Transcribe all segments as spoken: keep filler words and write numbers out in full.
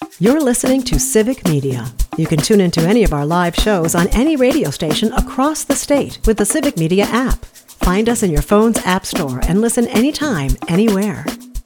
You're listening to Civic Media. You can tune into any of our live shows on any radio station across the state with the Civic Media app. Find us in your phone's app store and listen anytime, anywhere.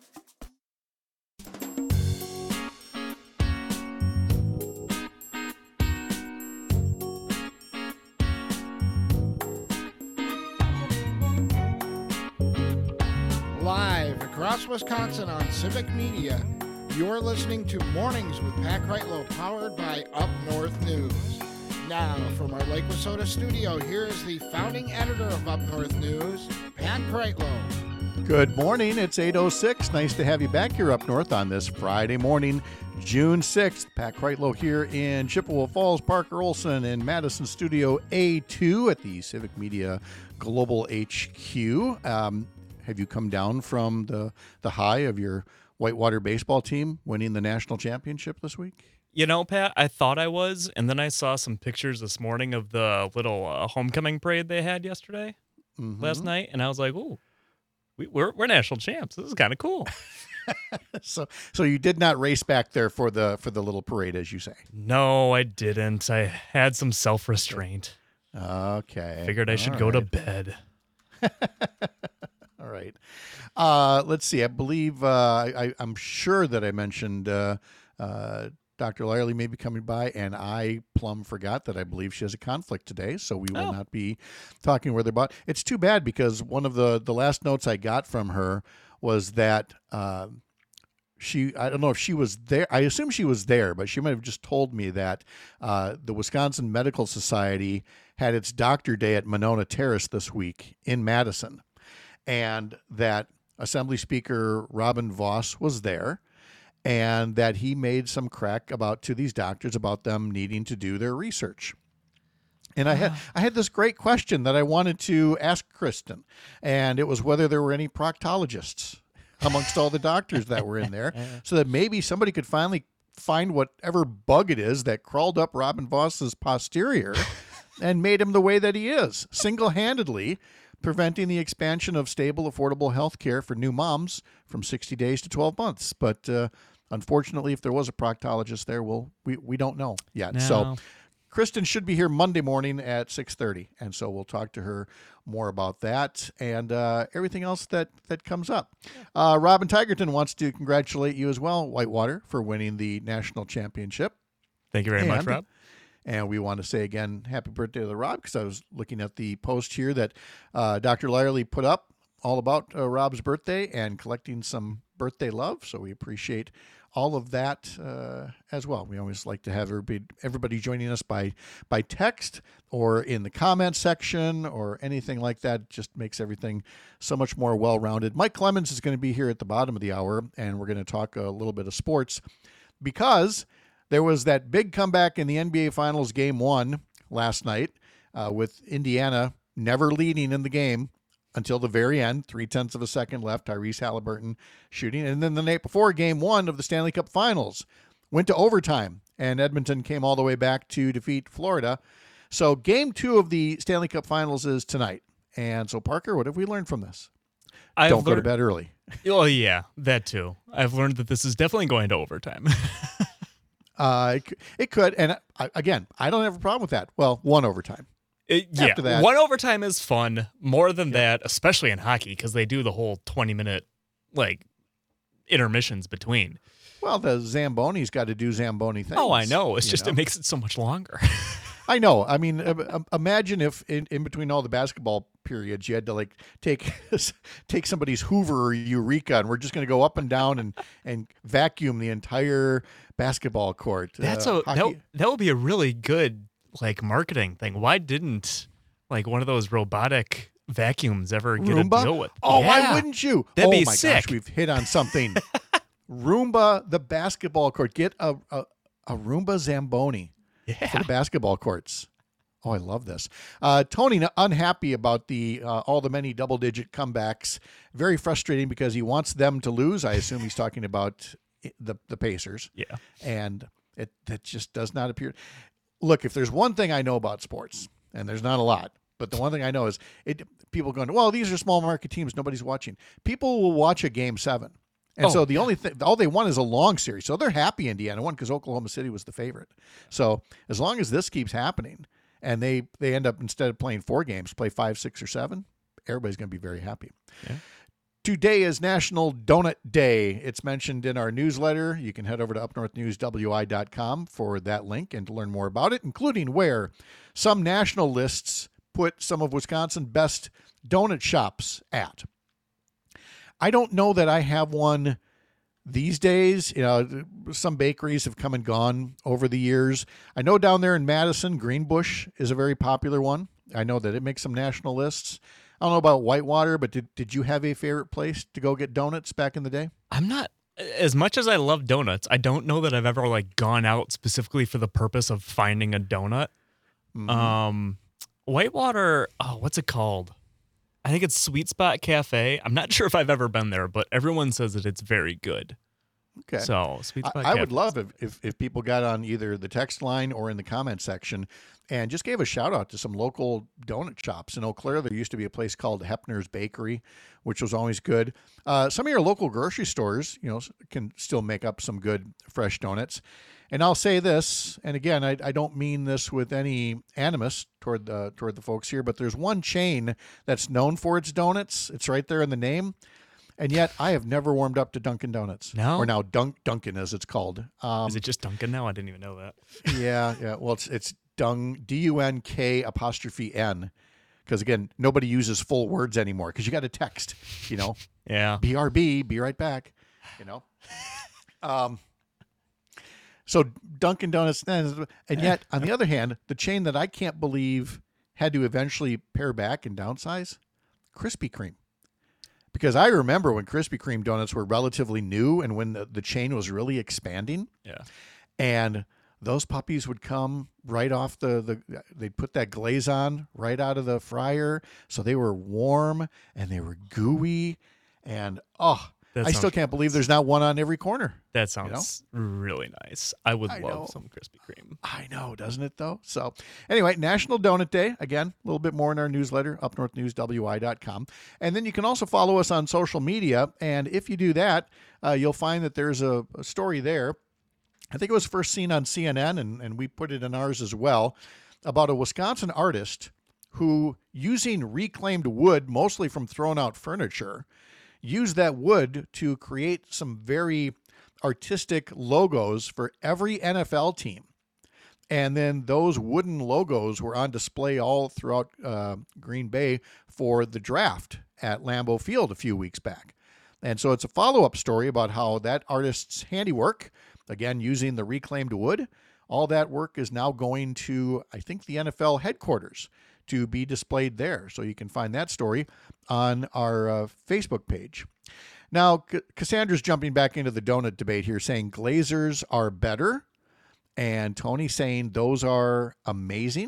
Live across Wisconsin on Civic Media, you're listening to Mornings with Pat Kreitlow, powered by Up North News. Now, from our Lake Wissota studio, here is the founding editor of Up North News, Pat Kreitlow. Good morning. It's eight oh six. Nice to have you back here up north on this Friday morning, June sixth. Pat Kreitlow here in Chippewa Falls, Parker Olson in Madison Studio A two at the Civic Media Global H Q. Um, have you come down from the, the high of your Whitewater baseball team winning the national championship this week? You know, Pat, I thought I was, and then I saw some pictures this morning of the little uh, homecoming parade they had yesterday, mm-hmm. last night, and I was like, "Ooh, we, we're we're national champs. This is kind of cool." so, so you did not race back there for the for the little parade, as you say? No, I didn't. I had some self restraint. Okay, figured I should All go right. to bed. All right. Uh, let's see. I believe uh, I, I'm sure that I mentioned uh, uh, Doctor Lyerly may be coming by, and I plumb forgot that I believe she has a conflict today, so we will oh. not be talking with her about. It's too bad because one of the, the last notes I got from her was that uh, she, I don't know if she was there. I assume she was there, but she might have just told me that uh, the Wisconsin Medical Society had its doctor day at Monona Terrace this week in Madison, and that Assembly Speaker Robin Voss was there, and that he made some crack about to these doctors about them needing to do their research. And I had I had this great question that I wanted to ask Kristen, and it was whether there were any proctologists amongst all the doctors that were in there, so that maybe somebody could finally find whatever bug it is that crawled up Robin Voss's posterior and made him the way that he is, single-handedly preventing the expansion of stable, affordable health care for new moms from sixty days to twelve months. But uh, unfortunately, if there was a proctologist there, we'll, we we don't know yet. No. So Kristen should be here Monday morning at six thirty, and so we'll talk to her more about that and uh, everything else that, that comes up. Uh, Robin Tigerton wants to congratulate you as well, Whitewater, for winning the national championship. Thank you very and, much, Rob. And we want to say again, happy birthday to the Rob, because I was looking at the post here that uh, Doctor Lyerly put up all about uh, Rob's birthday and collecting some birthday love. So we appreciate all of that uh, as well. We always like to have everybody, everybody joining us by by text or in the comment section or anything like that. It just makes everything so much more well-rounded. Mike Clemens is going to be here at the bottom of the hour, and we're going to talk a little bit of sports because there was that big comeback in the N B A Finals game one last night uh, with Indiana never leading in the game until the very end, three-tenths of a second left, Tyrese Halliburton shooting. And then the night before, game one of the Stanley Cup Finals went to overtime, and Edmonton came all the way back to defeat Florida. So game two of the Stanley Cup Finals is tonight. And so, Parker, what have we learned from this? I've Don't go to learned- bed early. Oh, yeah, that too. I've learned that this is definitely going to overtime. Uh, it, it could, and uh, again, I don't have a problem with that. Well, one overtime. It, yeah, After that- one overtime is fun. More than that, especially in hockey, because they do the whole twenty-minute, like, intermissions between. Well, the Zamboni's got to do Zamboni things. Oh, I know. It's you just know? it makes it so much longer. I know. I mean, uh, imagine if in, in between all the basketball periods, you had to like take take somebody's Hoover or Eureka, and we're just going to go up and down and, and vacuum the entire basketball court. That's uh, a that, hockey- that would be a really good like marketing thing. Why didn't like one of those robotic vacuums ever get Roomba? a deal with? Oh, Yeah. why wouldn't you? That'd oh be my sick. gosh, we've hit on something. Roomba, the basketball court. Get a a, a Roomba Zamboni. For Yeah. the basketball courts. Oh, I love this. Uh, Tony, unhappy about the uh, all the many double-digit comebacks. Very frustrating because he wants them to lose. I assume he's talking about the the Pacers. Yeah. And it that just does not appear. Look, if there's one thing I know about sports, and there's not a lot, but the one thing I know is it. People going, well, these are small market teams. Nobody's watching. People will watch a game seven And Oh, so the yeah. only thing, all they won is a long series. So they're happy Indiana won because Oklahoma City was the favorite. So as long as this keeps happening and they, they end up, instead of playing four games, play five, six, or seven, everybody's going to be very happy. Yeah. Today is National Donut Day. It's mentioned in our newsletter. You can head over to up north news w i dot com for that link and to learn more about it, including where some national lists put some of Wisconsin's best donut shops at. I don't know that I have one these days. You know, some bakeries have come and gone over the years. I know down there in Madison, Greenbush is a very popular one. I know that it makes some national lists. I don't know about Whitewater, but did, did you have a favorite place to go get donuts back in the day? I'm not, as much as I love donuts, I don't know that I've ever like gone out specifically for the purpose of finding a donut. Mm-hmm. Um, Whitewater, oh, what's it called? I think it's Sweet Spot Cafe. I'm not sure if I've ever been there, but everyone says that it's very good. Okay. So Sweet Spot I, I Cafe. would love if, if, if people got on either the text line or in the comment section and just gave a shout out to some local donut shops. In Eau Claire, there used to be a place called Hepner's Bakery, which was always good. Uh, some of your local grocery stores, you know, can still make up some good fresh donuts. And I'll say this, and again, I, I don't mean this with any animus toward the toward the folks here, but there's one chain that's known for its donuts. It's right there in the name. And yet, I have never warmed up to Dunkin' Donuts. No? Or now Dunk Dunkin', as it's called. Um, Is it just Dunkin' now? I didn't even know that. yeah, yeah. Well, it's it's Dung D U N K apostrophe N, because again, nobody uses full words anymore because you got to text. You know, Yeah. B R B, be right back. You know. Um. So Dunkin' Donuts, and yet on the other hand, the chain that I can't believe had to eventually pare back and downsize, Krispy Kreme. Because I remember when Krispy Kreme donuts were relatively new and when the, the chain was really expanding. Yeah. And those puppies would come right off the, the they'd put that glaze on right out of the fryer. So they were warm and they were gooey. And, oh, That I still sounds- can't believe there's not one on every corner. That sounds really nice. I would I love know. some Krispy Kreme. I know, doesn't it, though? So, anyway, National Donut Day. Again, a little bit more in our newsletter, up north news w i dot com. And then you can also follow us on social media. And if you do that, uh, you'll find that there's a, a story there. I think it was first seen on C N N, and, and we put it in ours as well, about a Wisconsin artist who, using reclaimed wood, mostly from thrown out furniture, used that wood to create some very artistic logos for every N F L team. And then those wooden logos were on display all throughout uh, Green Bay for the draft at Lambeau Field a few weeks back. And so it's a follow-up story about how that artist's handiwork, again, using the reclaimed wood, all that work is now going to, I think, the N F L headquarters to be displayed there. So you can find that story on our uh, Facebook page. Now, C- Cassandra's jumping back into the donut debate here, saying Glazers are better, and Tony saying those are amazing.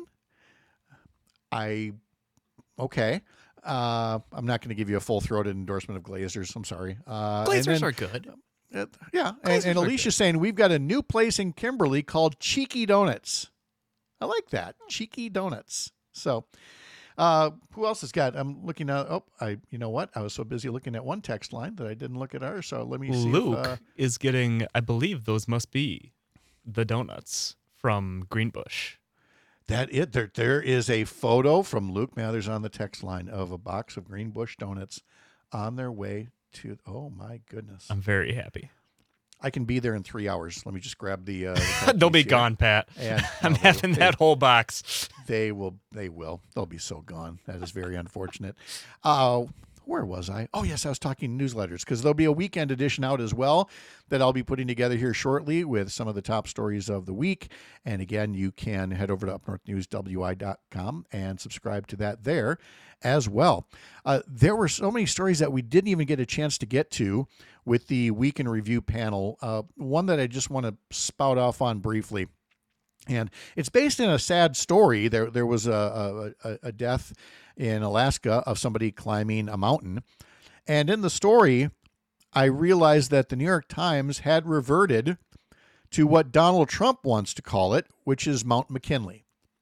I, okay. Uh, I'm not going to give you a full-throated endorsement of Glazers. I'm sorry. Uh, and Glazers then- are good. uh, yeah, and, Glazers and are Alicia's good. saying we've got a new place in Kimberly called Cheeky Donuts. I like that, Cheeky Donuts. So, uh, who else has got? I'm looking at. Oh, I. You know what? I was so busy looking at one text line that I didn't look at ours. So let me see. Luke If, uh, is getting, I believe those must be the donuts from Greenbush. that it there there is a photo from Luke Mathers on the text line of a box of Greenbush donuts on their way to. Oh my goodness! I'm very happy. I can be there in three hours. Let me just grab the. Uh, the They'll be cookies here. gone, Pat. And I'm no, they- having they- that whole box. They will. They will. They'll be so gone. That is very unfortunate. Uh, where was I? Oh, yes, I was talking newsletters because there'll be a weekend edition out as well that I'll be putting together here shortly with some of the top stories of the week. And again, you can head over to up north news w i dot com and subscribe to that there as well. Uh, there were so many stories that we didn't even get a chance to get to with the Week in Review panel. Uh, one that I just want to spout off on briefly. And it's based in a sad story. There, there was a, a, a death in Alaska of somebody climbing a mountain. And in the story, I realized that the New York Times had reverted to what Donald Trump wants to call it, which is Mount McKinley.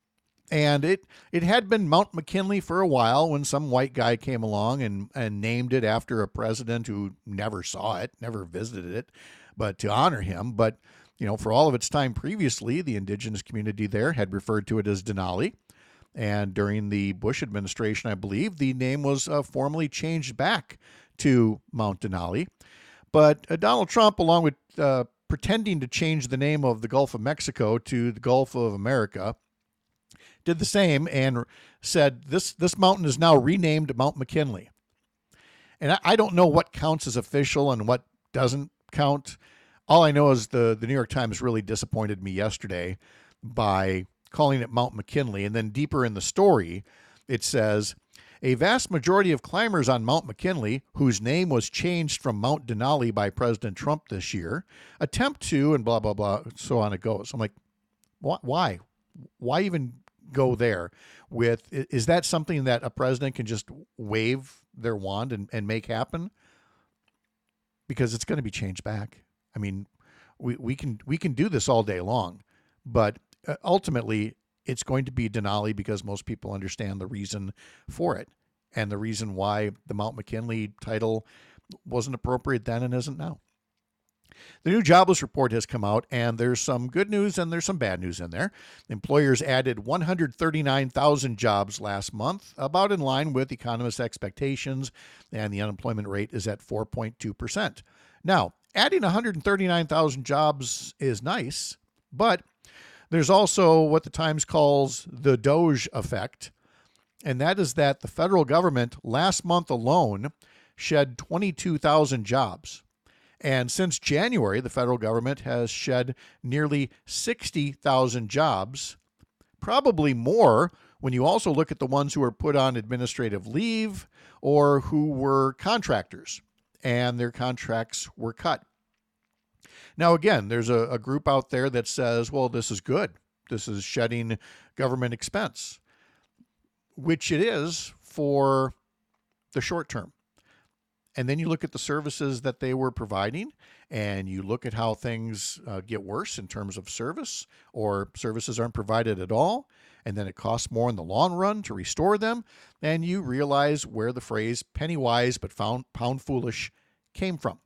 And it, it had been Mount McKinley for a while when some white guy came along and, and named it after a president who never saw it, never visited it, but to honor him. But, you know, for all of its time previously, the indigenous community there had referred to it as Denali. And during the Bush administration, I believe, the name was uh, formally changed back to Mount Denali. But uh, Donald Trump, along with uh, pretending to change the name of the Gulf of Mexico to the Gulf of America, did the same and said this this mountain is now renamed Mount McKinley. And I, I don't know what counts as official and what doesn't count. All I know is the, the New York Times really disappointed me yesterday by calling it Mount McKinley. And then deeper in the story, it says, a vast majority of climbers on Mount McKinley, whose name was changed from Mount Denali by President Trump this year, attempt to, and blah, blah, blah, so on it goes. I'm like, why? Why even go there with, is that something that a president can just wave their wand and, and make happen? Because it's going to be changed back. I mean, we, we can we can do this all day long, but ultimately it's going to be Denali because most people understand the reason for it and the reason why the Mount McKinley title wasn't appropriate then and isn't now. The new jobless report has come out, and there's some good news and there's some bad news in there. Employers added one hundred thirty-nine thousand jobs last month, about in line with economists' expectations, and the unemployment rate is at four point two percent. Now, adding one hundred thirty-nine thousand jobs is nice, but there's also what the Times calls the Doge effect, and that is that the federal government last month alone shed twenty-two thousand jobs. And since January, the federal government has shed nearly sixty thousand jobs, probably more when you also look at the ones who were put on administrative leave or who were contractors and their contracts were cut. Now, again, there's a, a group out there that says, well, this is good. This is shedding government expense, which it is for the short term. And then you look at the services that they were providing, and you look at how things uh, get worse in terms of service, or services aren't provided at all, and then it costs more in the long run to restore them, and you realize where the phrase penny wise but pound, pound foolish came from.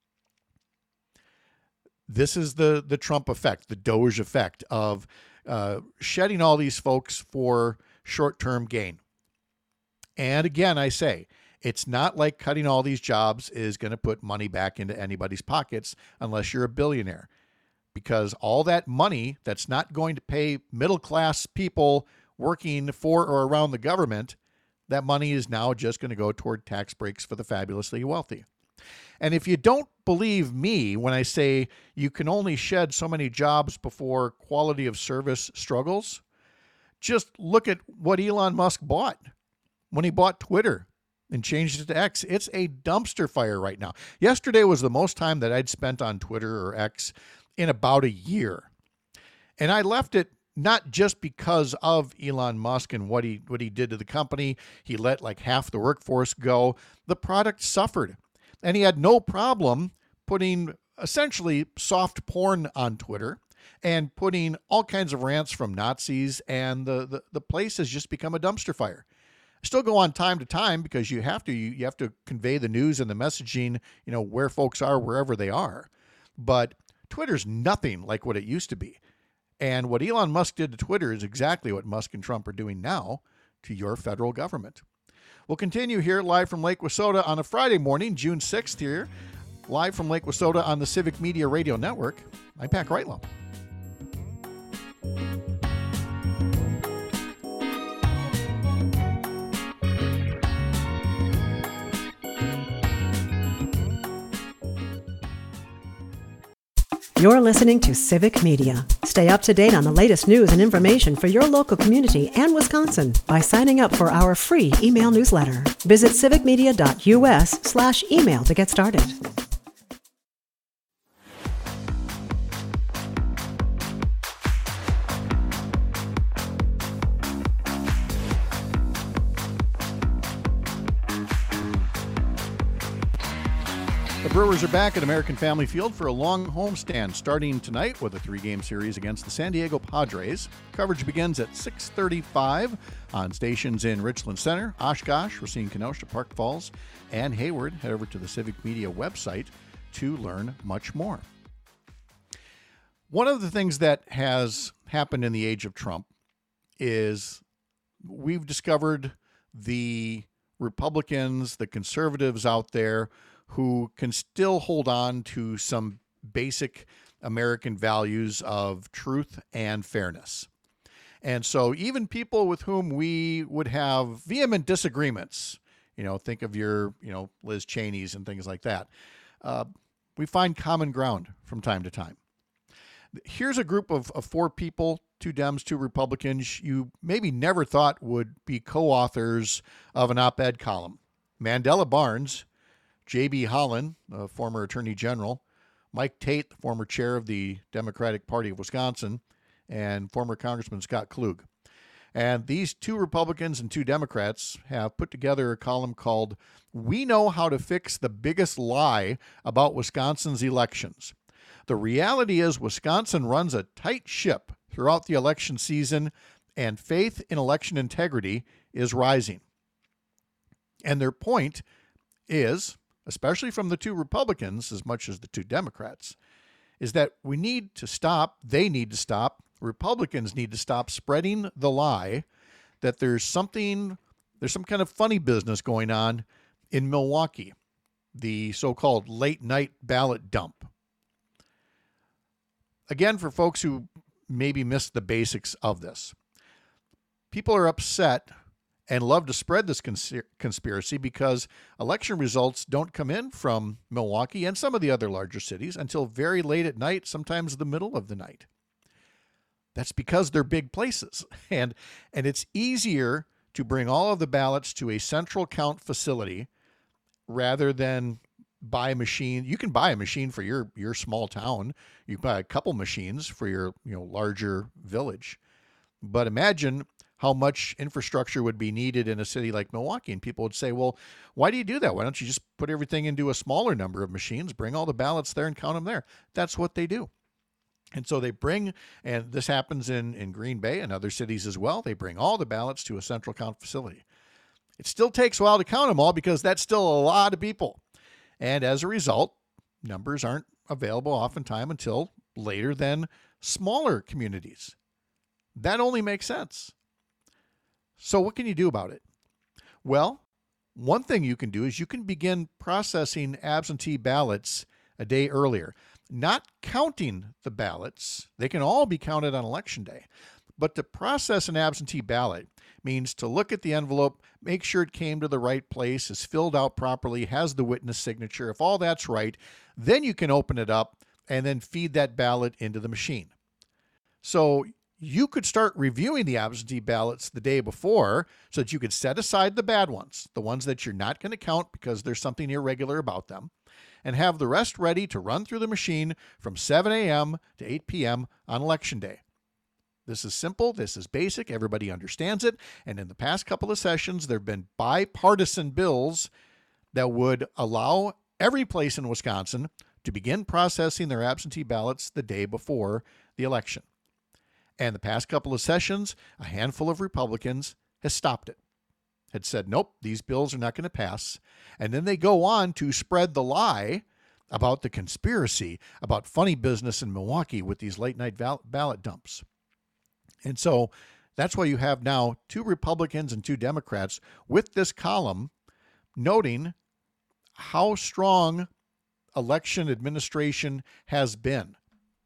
This is the, the Trump effect, the Doge effect of uh, shedding all these folks for short-term gain. And again, I say, it's not like cutting all these jobs is going to put money back into anybody's pockets unless you're a billionaire, because all that money that's not going to pay middle-class people working for or around the government, that money is now just going to go toward tax breaks for the fabulously wealthy. And if you don't believe me when I say you can only shed so many jobs before quality of service struggles, just look at what Elon Musk bought when he bought Twitter and changed it to X. It's a dumpster fire right now. Yesterday was the most time that I'd spent on Twitter or X in about a year. And I left it not just because of Elon Musk and what he what he did to the company. He let like half the workforce go. The product suffered. And he had no problem putting essentially soft porn on Twitter and putting all kinds of rants from Nazis, and the, the, the place has just become a dumpster fire. Still go on time to time because you have to you, you have to convey the news and the messaging, you know, where folks are, wherever they are. But Twitter's nothing like what it used to be. And what Elon Musk did to Twitter is exactly what Musk and Trump are doing now to your federal government. We'll continue here live from Lake Wissota on a Friday morning, June sixth here, live from Lake Wissota on the Civic Media Radio Network. I'm Pat Kreitlow. You're listening to Civic Media. Stay up to date on the latest news and information for your local community and Wisconsin by signing up for our free email newsletter. Visit civicmedia.us slash email to get started. The Brewers are back at American Family Field for a long homestand starting tonight with a three-game series against the San Diego Padres. Coverage begins at six thirty-five on stations in Richland Center, Oshkosh, Racine, Kenosha, Park Falls, and Hayward. Head over to the Civic Media website to learn much more. One of the things that has happened in the age of Trump is we've discovered the Republicans, the conservatives out there who can still hold on to some basic American values of truth and fairness. And so even people with whom we would have vehement disagreements, you know, think of your, you know, Liz Cheney's and things like that, uh, we find common ground from time to time. Here's a group of, of four people, two Dems, two Republicans, you maybe never thought would be co-authors of an op-ed column. Mandela Barnes, J B. Holland, a former attorney general, Mike Tate, the former chair of the Democratic Party of Wisconsin, and former Congressman Scott Klug. And these two Republicans and two Democrats have put together a column called "We Know How to Fix the Biggest Lie About Wisconsin's Elections." The reality is Wisconsin runs a tight ship throughout the election season, and faith in election integrity is rising. And their point is, especially from the two Republicans as much as the two Democrats, is that we need to stop, they need to stop, Republicans need to stop spreading the lie that there's something, there's some kind of funny business going on in Milwaukee, the so-called late night ballot dump. Again, for folks who maybe missed the basics of this, people are upset and love to spread this conspiracy because election results don't come in from Milwaukee and some of the other larger cities until very late at night, sometimes the middle of the night. That's because they're big places. And, and it's easier to bring all of the ballots to a central count facility rather than buy a machine. You can buy a machine for your, your small town. You can buy a couple machines for your, you know, larger village. But imagine how much infrastructure would be needed in a city like Milwaukee. And people would say, well, why do you do that? Why don't you just put everything into a smaller number of machines, bring all the ballots there and count them there? That's what they do. And so they bring, and this happens in, in Green Bay and other cities as well, they bring all the ballots to a central count facility. It still takes a while to count them all because that's still a lot of people. And as a result, numbers aren't available oftentimes until later than smaller communities. That only makes sense. So what can you do about it? Well, one thing you can do is you can begin processing absentee ballots a day earlier. Not counting the ballots. They can all be counted on election day. But to process an absentee ballot means to look at the envelope, make sure it came to the right place, is filled out properly, has the witness signature. If all that's right, then you can open it up and then feed that ballot into the machine. So you could start reviewing the absentee ballots the day before so that you could set aside the bad ones, the ones that you're not going to count because there's something irregular about them, and have the rest ready to run through the machine from seven a.m. to eight p.m. on election day. This is simple. This is basic. Everybody understands it. And in the past couple of sessions, there have been bipartisan bills that would allow every place in Wisconsin to begin processing their absentee ballots the day before the election. And the past couple of sessions, a handful of Republicans has stopped it, had said, nope, these bills are not going to pass. And then they go on to spread the lie about the conspiracy, about funny business in Milwaukee with these late night ballot dumps. And so that's why you have now two Republicans and two Democrats with this column noting how strong election administration has been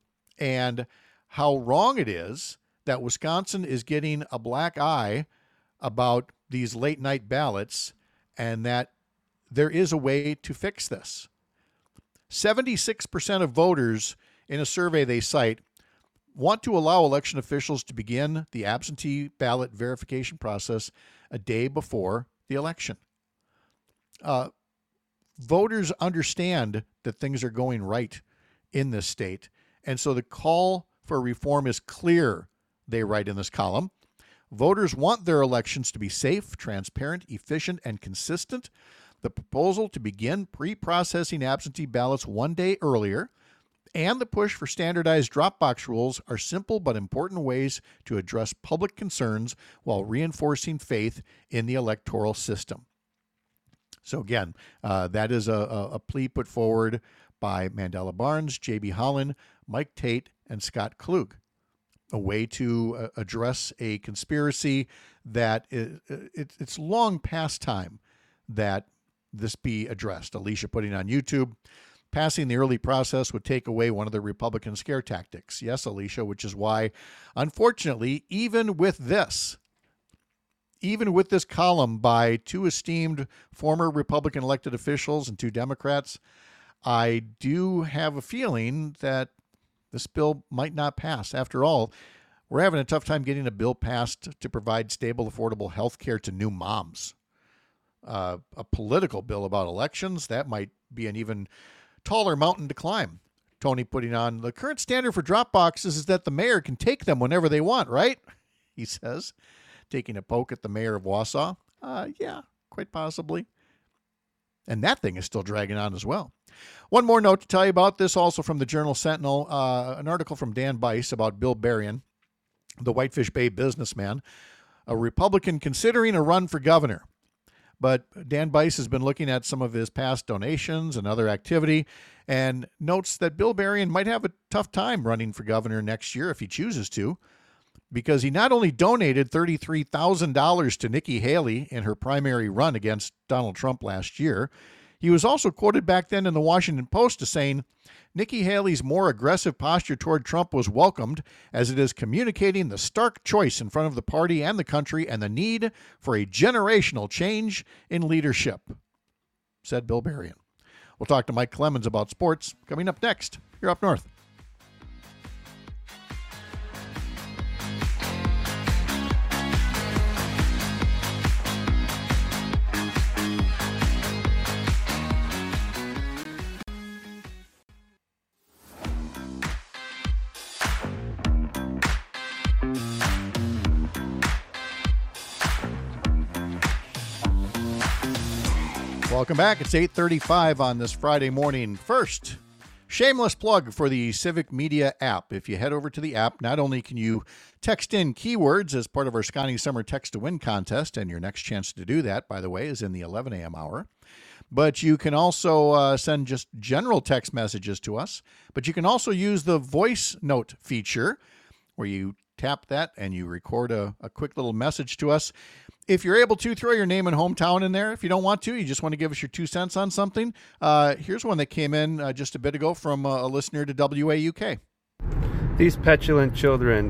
and how wrong it is that Wisconsin is getting a black eye about these late night ballots and that there is a way to fix this. seventy-six percent of voters in a survey they cite want to allow election officials to begin the absentee ballot verification process a day before the election. Uh, voters understand that things are going right in this state, and so the call for reform is clear, they write in this column. Voters want their elections to be safe, transparent, efficient, and consistent. the proposal to begin pre-processing absentee ballots one day earlier, and the push for standardized drop box rules are simple but important ways to address public concerns while reinforcing faith in the electoral system. So again, uh, that is a, a, a plea put forward by Mandela Barnes, J B Holland, Mike Tate, and Scott Klug. A way to uh, address a conspiracy that is, it, it's long past time that this be addressed. Alicia putting on YouTube, passing the early process would take away one of the Republican scare tactics. Yes, Alicia, which is why, unfortunately, even with this, even with this column by two esteemed former Republican elected officials and two Democrats, I do have a feeling that this bill might not pass. After all, we're having a tough time getting a bill passed to provide stable, affordable health care to new moms. Uh, a political bill about elections, that might be an even taller mountain to climb. Tony putting on, the current standard for drop boxes is that the mayor can take them whenever they want, right? He says, taking a poke at the mayor of Wausau. Uh, yeah, quite possibly. And that thing is still dragging on as well. One more note to tell you about this, also from the Journal Sentinel, uh, an article from Dan Bice about Bill Berrien, the Whitefish Bay businessman, a Republican considering a run for governor. But Dan Bice has been looking at some of his past donations and other activity and notes that Bill Berrien might have a tough time running for governor next year if he chooses to, because he not only donated thirty-three thousand dollars to Nikki Haley in her primary run against Donald Trump last year, he was also quoted back then in the Washington Post as saying, Nikki Haley's more aggressive posture toward Trump was welcomed as it is communicating the stark choice in front of the party and the country and the need for a generational change in leadership, said Bill Berrien. We'll talk to Mike Clemens about sports coming up next. You're Up North. Welcome back. It's eight thirty-five on this Friday morning. First, shameless plug for the Civic Media app. If you head over to the app, not only can you text in keywords as part of our Scotty Summer Text to Win contest, and your next chance to do that, by the way, is in the eleven a.m. hour, but you can also uh, send just general text messages to us. But you can also use the voice note feature where you tap that and you record a, a quick little message to us. If you're able to, throw your name and hometown in there. If you don't want to, you just want to give us your two cents on something. Uh, here's one that came in uh, just a bit ago from uh, a listener to W A U K. These petulant children,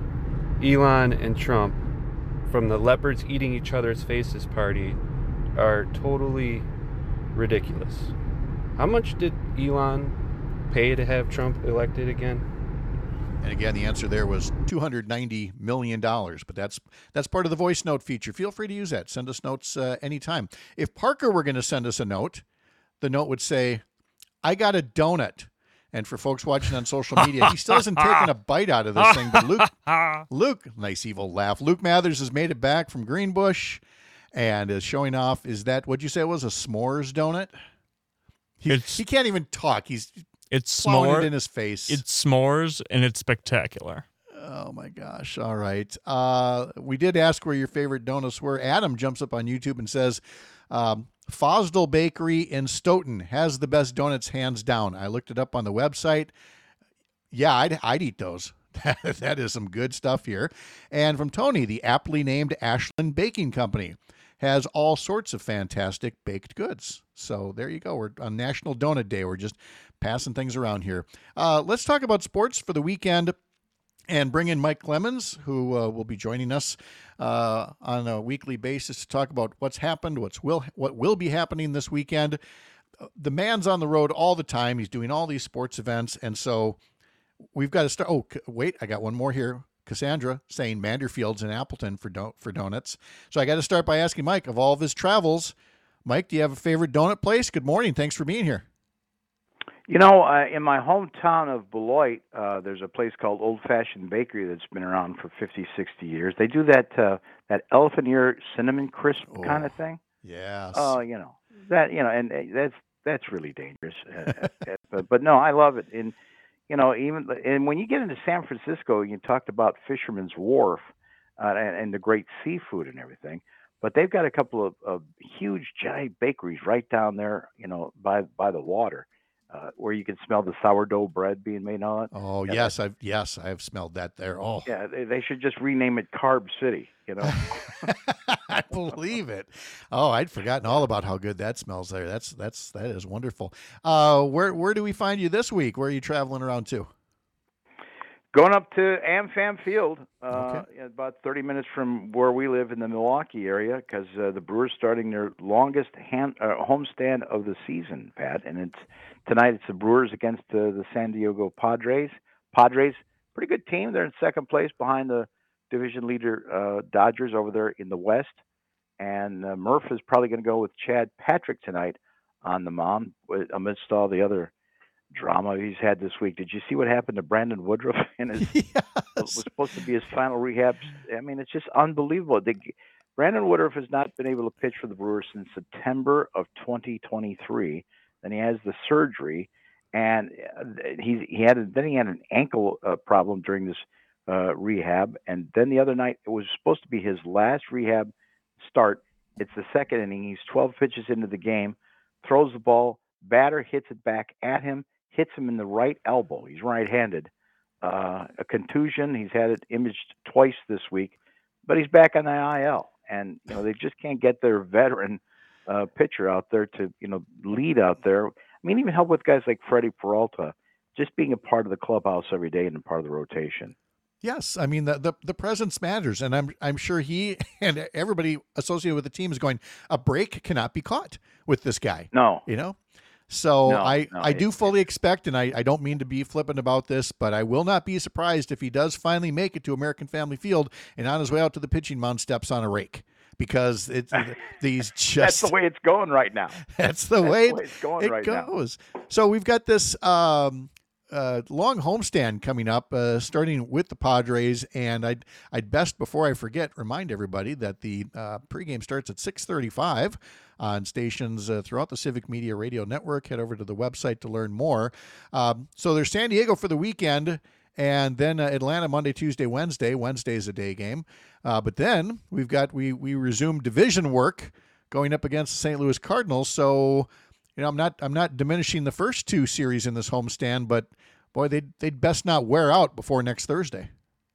Elon and Trump, from the leopards eating each other's faces party, are totally ridiculous. How much did Elon pay to have Trump elected again? And again, the answer there was two hundred ninety million dollars, but that's that's part of the voice note feature. Feel free to use that. Send us notes uh, anytime. If Parker were going to send us a note, the note would say, I got a donut. And for folks watching on social media, he still hasn't taken a bite out of this thing. But Luke, Luke, nice evil laugh. Luke Mathers has made it back from Greenbush and is showing off. Is that, what'd you say it was, a s'mores donut? He, he can't even talk. He's It's plowing s'more. it in his face. It's s'mores, and it's spectacular. Oh, my gosh. All right. Uh, we did ask where your favorite donuts were. Adam jumps up on YouTube and says, um, Fosdell Bakery in Stoughton has the best donuts, hands down. I looked it up on the website. Yeah, I'd, I'd eat those. That is some good stuff here. And from Tony, the aptly named Ashland Baking Company has all sorts of fantastic baked goods. So there you go. We're on National Donut Day. We're just passing things around here. Uh, let's talk about sports for the weekend and bring in Mike Clemens, who uh, will be joining us uh, on a weekly basis to talk about what's happened, what's will what will be happening this weekend. The man's on the road all the time. He's doing all these sports events, and so we've got to start. Oh, wait, I got one more here. Cassandra saying Manderfields in Appleton for do- for donuts. So I got to start by asking Mike, of all of his travels, Mike, do you have a favorite donut place? Good morning. Thanks for being here. You know, uh, in my hometown of Beloit, uh, there's a place called Old Fashioned Bakery that's been around for fifty, sixty years. They do that uh, that elephant ear cinnamon crisp Oh, kind of thing. Yes. Oh, you know, that you know, and uh, that's that's really dangerous. Uh, uh, but but no, I love it. And you know, even and when you get into San Francisco, you talked about Fisherman's Wharf uh, and, and the great seafood and everything. But they've got a couple of, of huge, giant bakeries right down there, you know, by by the water, uh, where you can smell the sourdough bread being made on it. Oh Yeah, yes, I've yes I've smelled that there. Oh, Yeah, they, they should just rename it Carb City. You know. I believe it. Oh, I'd forgotten all about how good that smells there. That's that's that is wonderful. Uh, where where do we find you this week? Where are you traveling around to? Going up to AmFam Field, uh, Okay. about thirty minutes from where we live in the Milwaukee area, because uh, the Brewers starting their longest hand, uh, homestand of the season, Pat. And it's tonight. It's the Brewers against uh, the San Diego Padres. Padres, pretty good team. They're in second place behind the division leader uh, Dodgers over there in the West. And uh, Murph is probably going to go with Chad Patrick tonight on the mound with- amidst all the other drama he's had this week. Did you see what happened to Brandon Woodruff in his it was Yes. supposed to be his final rehab? I mean, it's just unbelievable. They, Brandon Woodruff has not been able to pitch for the Brewers since September of twenty twenty-three. Then he has the surgery, and uh, he he had a, then he had an ankle uh, problem during this uh, rehab, and then the other night it was supposed to be his last rehab start. It's the second inning. He's twelve pitches into the game, throws the ball, batter hits it back at him, hits him in the right elbow. He's right-handed. Uh, a contusion. He's had it imaged twice this week, but he's back on the I L. And you know they just can't get their veteran uh, pitcher out there to you know lead out there. I mean, even help with guys like Freddie Peralta, just being a part of the clubhouse every day and a part of the rotation. Yes, I mean the, the the presence matters, and I'm I'm sure he and everybody associated with the team is going. A break cannot be caught with this guy. No, You know, so No, I no, I do it- fully expect, and I I don't mean to be flippant about this, but I will not be surprised if he does finally make it to American Family Field and on his way out to the pitching mound steps on a rake, because it's these just that's the way it's going right now. That's the That's way, the way it's going it right now. goes. So we've got this um, uh, long homestand coming up, uh, starting with the Padres, and I'd I'd best before I forget remind everybody that the uh, pregame starts at six thirty-five on stations uh, throughout the Civic Media Radio Network. Head over to the website to learn more. Um, so there's San Diego for the weekend. And then uh, Atlanta Monday, Tuesday, Wednesday. Wednesday's a day game, uh, but then we've got we we resume division work going up against the Saint Louis Cardinals. So, you know, I'm not I'm not diminishing the first two series in this homestand, but boy, they'd they'd best not wear out before next Thursday.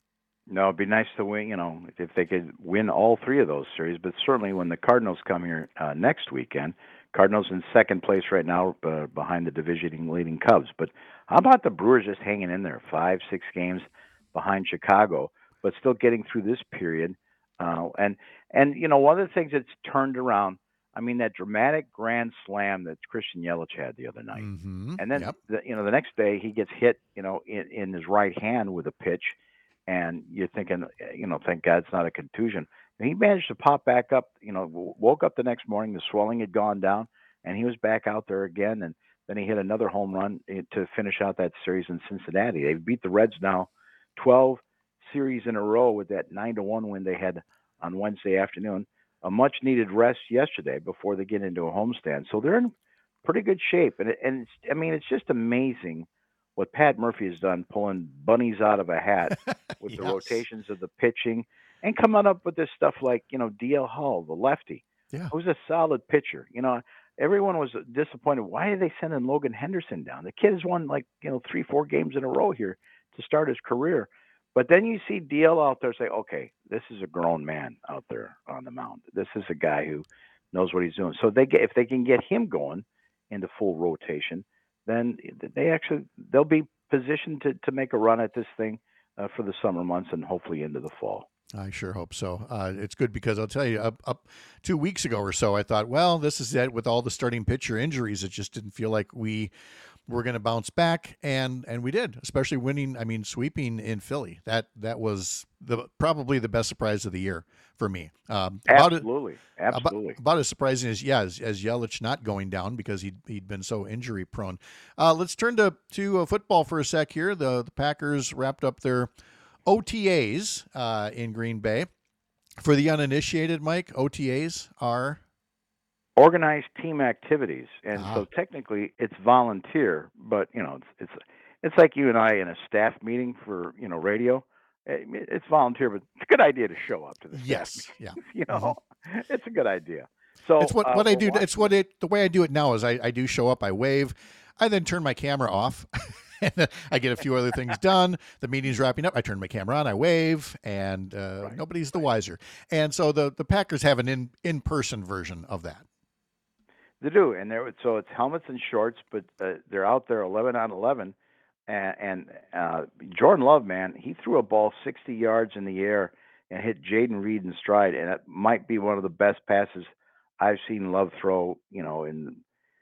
No, it'd be nice to win, you know, if they could win all three of those series. But certainly when the Cardinals come here uh, next weekend, Cardinals in second place right now uh, behind the division-leading Cubs. But how about the Brewers just hanging in there, five, six games behind Chicago, but still getting through this period? Uh, and, and, you know, one of the things that's turned around, I mean, that dramatic grand slam that Christian Yelich had the other night. Mm-hmm. And then, Yep. the, you know, the next day he gets hit, you know, in, in his right hand with a pitch. And you're thinking, you know, thank God it's not a contusion. And he managed to pop back up, you know, w- woke up the next morning, the swelling had gone down, and he was back out there again. And then he hit another home run eh, to finish out that series in Cincinnati. They beat the Reds now twelve series in a row with that nine to one win they had on Wednesday afternoon. A much-needed rest yesterday before they get into a homestand. So they're in pretty good shape. And, it, and it's, I mean, it's just amazing what Pat Murphy has done, pulling bunnies out of a hat with the Yes. rotations of the pitching and coming up with this stuff like, you know, D L Hull, the lefty, Yeah. who's a solid pitcher. You know, everyone was disappointed. Why are they sending Logan Henderson down? The kid has won like, you know, three, four games in a row here to start his career. But then you see D L out there say, okay, this is a grown man out there on the mound. This is a guy who knows what he's doing. So they get, if they can get him going into full rotation, then they actually they'll be positioned to, to make a run at this thing uh, for the summer months and hopefully into the fall. I sure hope so. Uh, it's good because I'll tell you, up, up two weeks ago or so, I thought, well, this is it with all the starting pitcher injuries. It just didn't feel like we were going to bounce back, and and we did, especially winning. I mean, sweeping in Philly. That that was the probably the best surprise of the year for me. Um, about it, Absolutely, about, absolutely. about as surprising as yeah, as, as Yelich not going down because he'd he'd been so injury prone. Uh, let's turn to to uh, football for a sec here. The the Packers wrapped up their O T As uh, in Green Bay. For the uninitiated, Mike, O T As are organized team activities, and Ah. so technically it's volunteer, but you know it's it's it's like you and I in a staff meeting for you know radio. Eh, It's volunteer, but it's a good idea to show up to the staff Yes. Yeah. meetings. You Mhm. know, it's a good idea. It's So what, uh, what I we're do. It's watching. what it, the way I do it now is I, I do show up, I wave, I then turn my camera off. And then I get a few other things done. The meeting's wrapping up. I turn my camera on, I wave, and uh, Right, nobody's the right. wiser. And so the, the Packers have an in, in-person version of that. They do, and they're so it's helmets and shorts, but uh, they're out there eleven on eleven, and, and uh, Jordan Love, man, he threw a ball sixty yards in the air and hit Jaden Reed in stride, and it might be one of the best passes I've seen Love throw, you know, in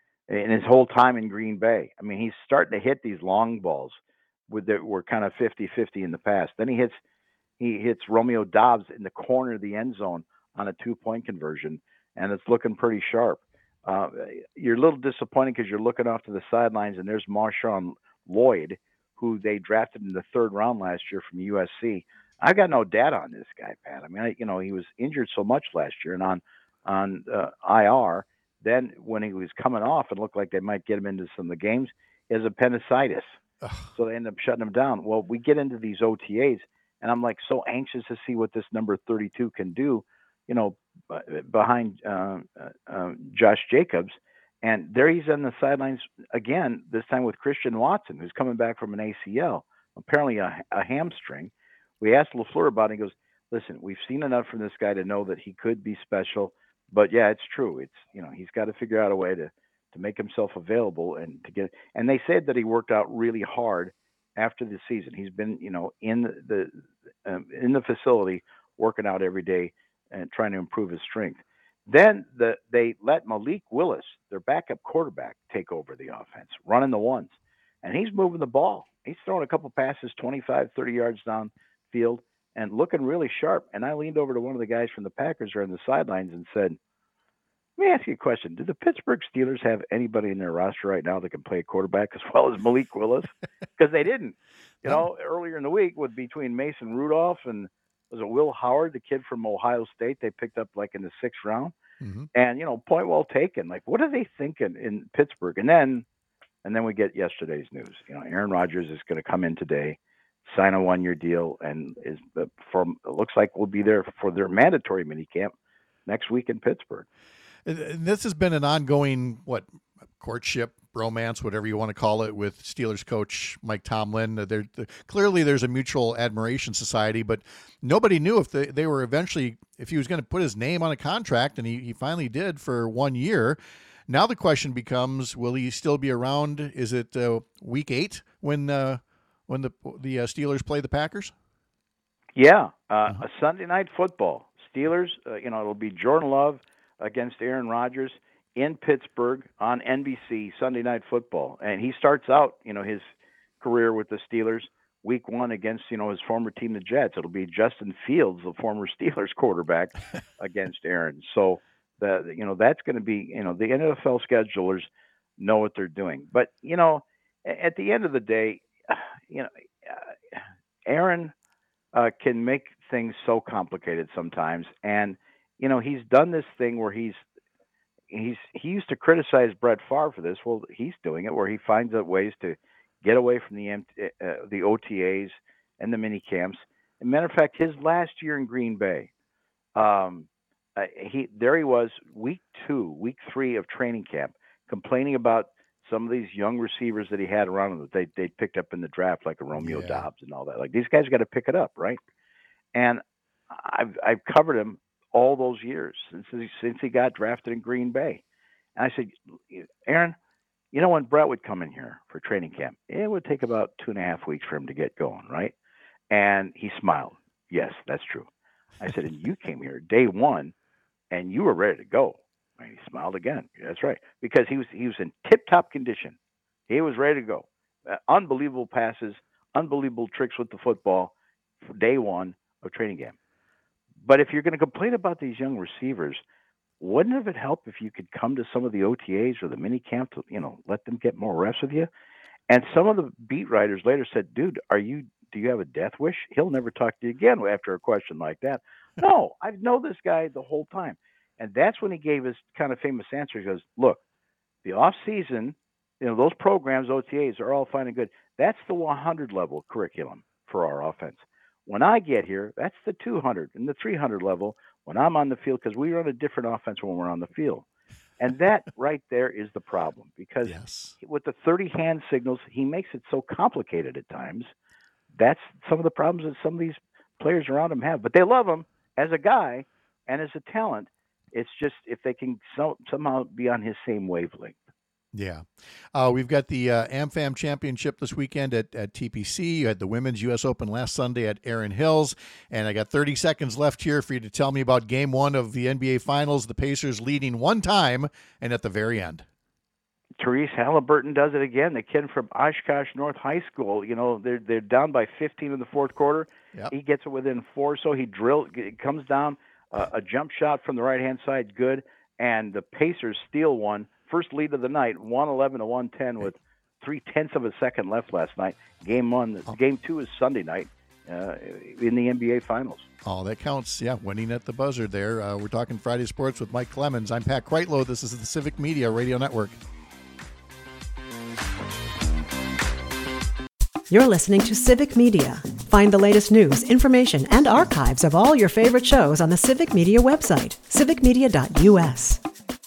in his whole time in Green Bay. I mean, he's starting to hit these long balls with that were kind of fifty-fifty in the past. Then he hits he hits Romeo Dobbs in the corner of the end zone on a two-point conversion, and it's looking pretty sharp. Uh, you're a little disappointed because you're looking off to the sidelines, and there's Marshawn Lloyd, who they drafted in the third round last year from U S C. I got no data on this guy, Pat. I mean, I, you know, he was injured so much last year and on on uh, I R. Then when he was coming off, it looked like they might get him into some of the games. He has appendicitis, Ugh. so they end up shutting him down. Well, we get into these O T As, and I'm like so anxious to see what this number thirty-two can do, you know, b- behind uh, uh, uh, Josh Jacobs. And there he's on the sidelines again, this time with Christian Watson, who's coming back from an A C L, apparently a, a hamstring. We asked LaFleur about it. He goes, listen, we've seen enough from this guy to know that he could be special. But yeah, it's true. It's, you know, he's got to figure out a way to, to make himself available and to get, and they said that he worked out really hard after the season. He's been, you know, in the, um, in the facility working out every day and trying to improve his strength. Then the, they let Malik Willis, their backup quarterback, take over the offense, running the ones. And he's moving the ball. He's throwing a couple passes twenty-five, thirty yards downfield and looking really sharp. And I leaned over to one of the guys from the Packers who are on the sidelines and said, let me ask you a question. Do the Pittsburgh Steelers have anybody in their roster right now that can play quarterback as well as Malik Willis? Because they didn't. You No. know, earlier in the week with between Mason Rudolph and was it Will Howard, the kid from Ohio State they picked up like in the sixth round. Mm-hmm. And, you know, point well taken. Like, what are they thinking in Pittsburgh? And then and then we get yesterday's news. You know, Aaron Rodgers is going to come in today, sign a one-year deal, and is uh, from it looks like will be there for their mandatory minicamp next week in Pittsburgh. And this has been an ongoing, what, courtship, romance, whatever you want to call it, with Steelers coach Mike Tomlin. There, clearly there's a mutual admiration society, but nobody knew if they, they were eventually, if he was going to put his name on a contract, and he, he finally did for one year. Now the question becomes, will he still be around? Is it uh, week eight when uh, when the the uh, Steelers play the Packers? Yeah, uh, Uh-huh. a Sunday night football. Steelers, uh, you know, it'll be Jordan Love against Aaron Rodgers in Pittsburgh on N B C Sunday Night Football. And he starts out, you know, his career with the Steelers week one against, you know, his former team, the Jets. It'll be Justin Fields, the former Steelers quarterback, against Aaron. So, the you know, that's going to be, you know, the N F L schedulers know what they're doing. But, you know, at the end of the day, you know, uh, Aaron uh, can make things so complicated sometimes. And, you know, he's done this thing where he's, he's, he used to criticize Brett Favre for this. Well, he's doing it where he finds out ways to get away from the, uh, the O T As and the mini camps. As a matter of fact, his last year in Green Bay, um, uh, he, there he was week two, week three of training camp, complaining about some of these young receivers that he had around him that they they picked up in the draft, like a Romeo Yeah. Dobbs and all that. Like, these guys got to pick it up, right? And I've I've covered him all those years since he, since he got drafted in Green Bay. And I said, Aaron, you know, when Brett would come in here for training camp, it would take about two and a half weeks for him to get going, right? And he smiled. Yes, that's true. I said, and you came here day one, and you were ready to go. And he smiled again. That's right, because he was he was in tip-top condition. He was ready to go. Uh, unbelievable passes, unbelievable tricks with the football for day one of training camp. But if you're going to complain about these young receivers, wouldn't it help if you could come to some of the O T As or the mini camp to, you know, let them get more reps with you? And some of the beat writers later said, dude, are you do you have a death wish? He'll never talk to you again after a question like that. No, I've known this guy the whole time. And that's when he gave his kind of famous answer. He goes, look, the off season, you know, those programs, O T As, are all fine and good. That's the one hundred level curriculum for our offense. When I get here, that's the two hundred and the three hundred level when I'm on the field, because we run a different offense when we're on the field. And that right there is the problem, because Yes. with the thirty hand signals, he makes it so complicated at times. That's some of the problems that some of these players around him have. But they love him as a guy and as a talent. It's just if they can so, somehow be on his same wavelength. Yeah. Uh, we've got the uh, AmFam Championship this weekend at, at T P C. You had the Women's U S Open last Sunday at Erin Hills. And I got thirty seconds left here for you to tell me about game one of the N B A Finals, the Pacers leading one time and at the very end. Therese Halliburton does it again. The kid from Oshkosh North High School, you know, they're they're down by fifteen in the fourth quarter. Yep. He gets it within four, so he drills, it comes down, uh, a jump shot from the right-hand side, good, and the Pacers steal one. First lead of the night, one eleven to one ten with three-tenths of a second left last night. Game one, game two is Sunday night uh, in the N B A Finals. Oh, that counts. Yeah, winning at the buzzer there. Uh, we're talking Friday Sports with Mike Clemens. I'm Pat Kreitlow. This is the Civic Media Radio Network. You're listening to Civic Media. Find the latest news, information, and archives of all your favorite shows on the Civic Media website, civic media dot u s.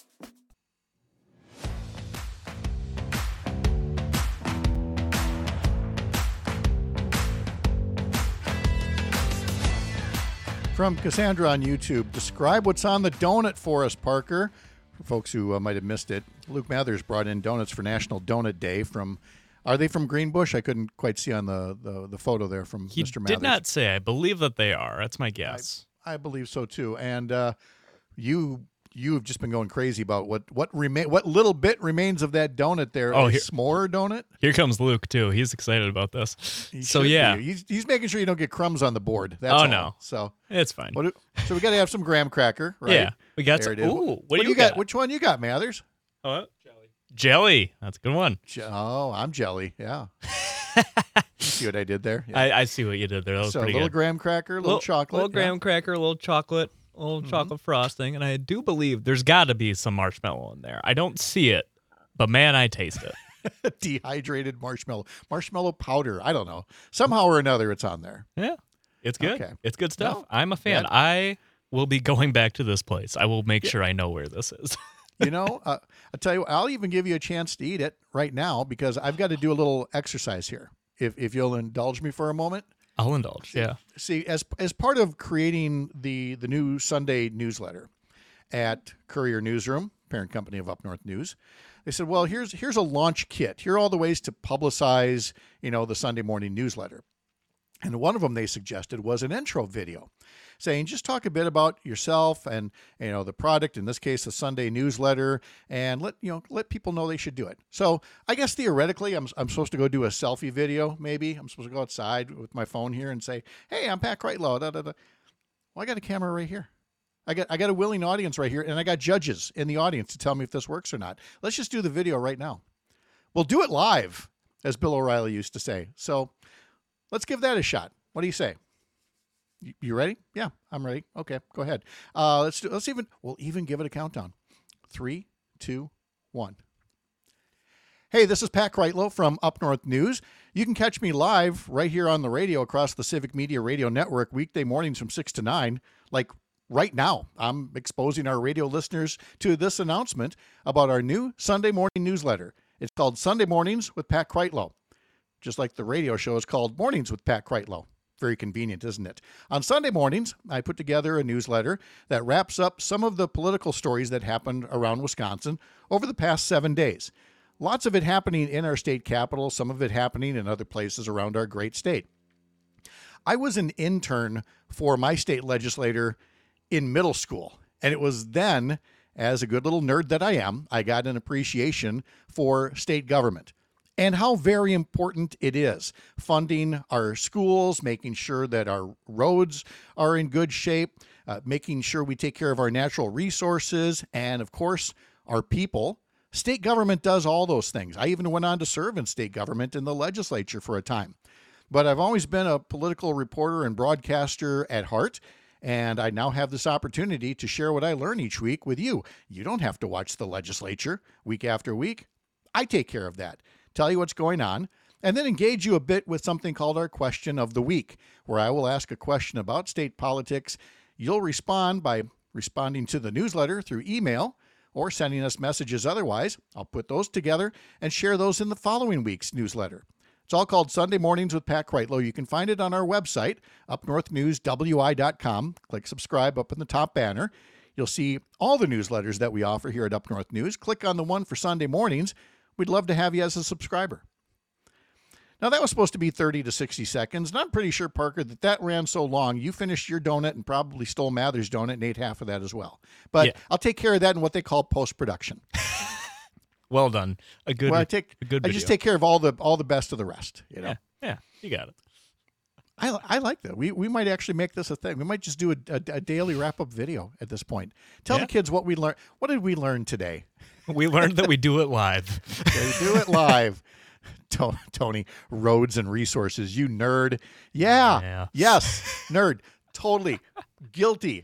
From Cassandra on YouTube, describe what's on the donut for us, Parker. For folks who uh, might have missed it, Luke Mathers brought in donuts for National Donut Day from, are they from Greenbush? I couldn't quite see on the, the, the photo there from He Mister Mathers. did not say. I believe that they are. That's my guess. I, I believe so too. And uh, you you have just been going crazy about what what remain what little bit remains of that donut there. Oh, a here- s'more donut. Here comes Luke too. He's excited about this. He so should yeah, be. he's he's making sure you don't get crumbs on the board. That's Oh, all. no. So it's fine. what? do- So we got to have some graham cracker, right? Yeah, we got There some. it is. Ooh, what, do you you got? got? Which one you got, Mathers? Oh, jelly. Jelly. That's a good one. Je- Oh, I'm jelly. Yeah. You see what I did there? Yeah. I, I see what you did there. That was so a pretty little good. graham cracker, a little, chocolate, little yeah. graham cracker, a little chocolate, a little Mhm. chocolate frosting, and I do believe there's got to be some marshmallow in there. I don't see it, but man, I taste it. Dehydrated marshmallow, marshmallow powder. I don't know. Somehow or another, it's on there. Yeah, it's good. Okay. It's good stuff. No, I'm a fan. that- I will be going back to this place. I will make sure I know where this is. You know, uh, I'll tell you, I'll even give you a chance to eat it right now because I've got to do a little exercise here. If if you'll indulge me for a moment. I'll indulge. Yeah. See, as as part of creating the the new Sunday newsletter at Courier Newsroom, parent company of Up North News, they said, well, here's here's a launch kit. Here are all the ways to publicize, you know, the Sunday morning newsletter. And one of them they suggested was an intro video saying, just talk a bit about yourself and, you know, the product, in this case, the Sunday newsletter, and let, you know, let people know they should do it. So I guess theoretically I'm, I'm supposed to go do a selfie video. Maybe I'm supposed to go outside with my phone here and say, hey, I'm Pat Kreitlow. Da, da, da. Well, I got a camera right here. I got, I got a willing audience right here. And I got judges in the audience to tell me if this works or not. Let's just do the video right now. We'll do it live, as Bill O'Reilly used to say. So let's give that a shot. What do you say? You, you ready? Yeah, I'm ready. Okay, go ahead. Uh, let's do. Let's even. We'll even give it a countdown. Three, two, one. Hey, this is Pat Kreitlow from Up North News. You can catch me live right here on the radio across the Civic Media Radio Network weekday mornings from six to nine. Like right now, I'm exposing our radio listeners to this announcement about our new Sunday morning newsletter. It's called Sunday Mornings with Pat Kreitlow. Just like the radio show is called Mornings with Pat Kreitlow. Very convenient, isn't it? On Sunday mornings, I put together a newsletter that wraps up some of the political stories that happened around Wisconsin over the past seven days. Lots of it happening in our state capital, some of it happening in other places around our great state. I was an intern for my state legislator in middle school, and it was then, as a good little nerd that I am, I got an appreciation for state government and how very important it is. Funding our schools, making sure that our roads are in good shape, uh, making sure we take care of our natural resources, and of course, our people. State government does all those things. I even went on to serve in state government in the legislature for a time. But I've always been a political reporter and broadcaster at heart, And I now have this opportunity to share what I learn each week with you. You don't have to watch the legislature week after week. I take care of that, tell you what's going on, and then engage you a bit with something called our question of the week, where I will ask a question about state politics. You'll respond by responding to the newsletter through email or sending us messages otherwise. I'll put those together and share those in the following week's newsletter. It's all called Sunday Mornings with Pat Kreitlow. You can find it on our website, up north news w i dot com. Click subscribe up in the top banner. You'll see all the newsletters that we offer here at Up North News. Click on the one for Sunday mornings. We'd love to have you as a subscriber. Now, that was supposed to be thirty to sixty seconds, and I'm pretty sure, Parker, that that ran so long, you finished your donut and probably stole Mather's donut and ate half of that as well. But yeah. I'll take care of that in what they call post-production. Well done. A good, well, I take, a good I video. just take care of all the all the best of the rest. You know? Yeah, yeah, you got it. I, I like that. We we might actually make this a thing. We might just do a, a, a daily wrap-up video at this point. Tell yeah. the kids what we learned. What did we learn today? We learned that we do it live. We do it live. Tony, roads and resources, you nerd. Yeah. yeah. Yes, nerd. Totally guilty.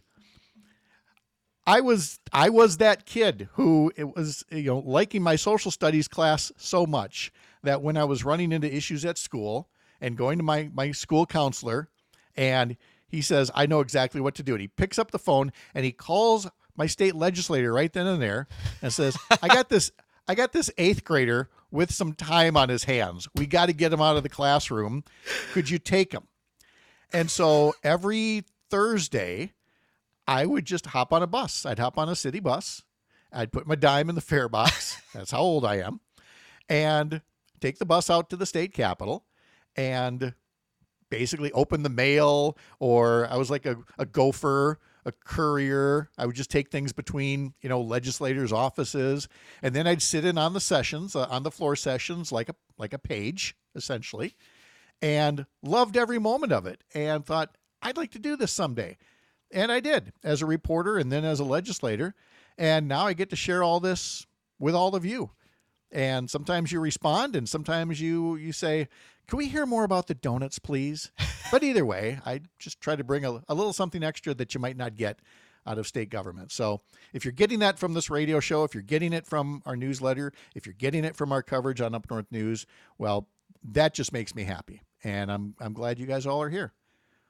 I was I was that kid who it was you know liking my social studies class so much that when I was running into issues at school and going to my, my school counselor, and he says, I know exactly what to do. And he picks up the phone and he calls my state legislator right then and there and says, I got this I got this eighth grader with some time on his hands. We got to get him out of the classroom. Could you take him? And so every Thursday, I would just hop on a bus. I'd hop on a city bus. I'd put my dime in the fare box. That's how old I am. And take the bus out to the state capitol and basically open the mail, or I was like a, a gopher, a courier. I would just take things between, you know, legislators' offices. And then I'd sit in on the sessions, uh, on the floor sessions, like a, like a page, essentially, and loved every moment of it and thought, I'd like to do this someday. And I did, as a reporter and then as a legislator. And now I get to share all this with all of you. And sometimes you respond, and sometimes you you say, can we hear more about the donuts, please? But either way, I just try to bring a, a little something extra that you might not get out of state government. So if you're getting that from this radio show, if you're getting it from our newsletter, if you're getting it from our coverage on Up North News, well, that just makes me happy. And I'm I'm glad you guys all are here.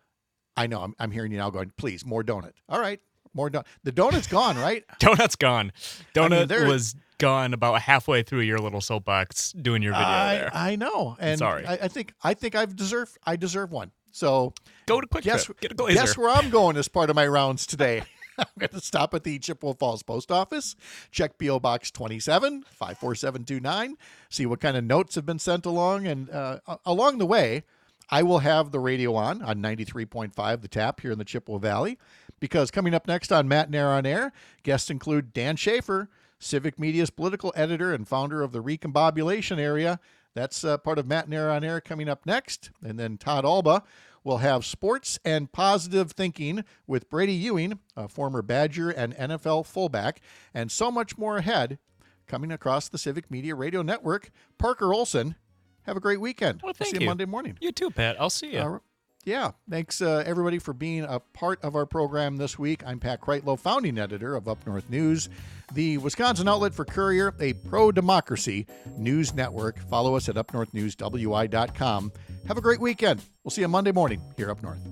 I know, I'm, I'm hearing you now going, please, more donut. All right, more donut. The donut's gone, right? Donut's gone. Donut I mean, was gone about halfway through your little soapbox doing your video I, there. I know. And sorry. I, I think I think I've deserved I deserve one. So go to Quick guess, Trip. Get a Glazer. Guess where I'm going as part of my rounds today. I'm going to stop at the Chippewa Falls Post Office, check P O Box twenty-seven, five four seven two nine, see what kind of notes have been sent along. And uh, along the way, I will have the radio on, on ninety-three point five, The Tap, here in the Chippewa Valley, because coming up next on Matt Nair on Air, guests include Dan Schaefer, Civic Media's political editor and founder of the Recombobulation Area. That's uh, part of Matt Nair on Air coming up next. And then Todd Alba will have sports and positive thinking with Brady Ewing, a former Badger and N F L fullback, and so much more ahead coming across the Civic Media Radio Network. Parker Olson, have a great weekend. Well, thank we'll see you. you Monday morning. You too, Pat. I'll see you. Uh, yeah. Thanks, uh, everybody, for being a part of our program this week. I'm Pat Kreitlow, founding editor of Up North News, the Wisconsin outlet for Courier, a pro-democracy news network. Follow us at up north news w i dot com. Have a great weekend. We'll see you Monday morning here up north.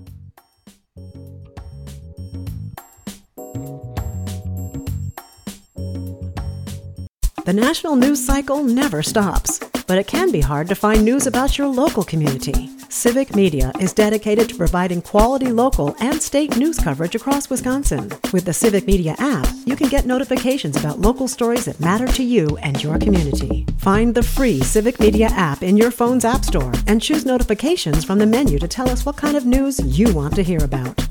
The national news cycle never stops, but it can be hard to find news about your local community. Civic Media is dedicated to providing quality local and state news coverage across Wisconsin. With the Civic Media app, you can get notifications about local stories that matter to you and your community. Find the free Civic Media app in your phone's app store and choose notifications from the menu to tell us what kind of news you want to hear about.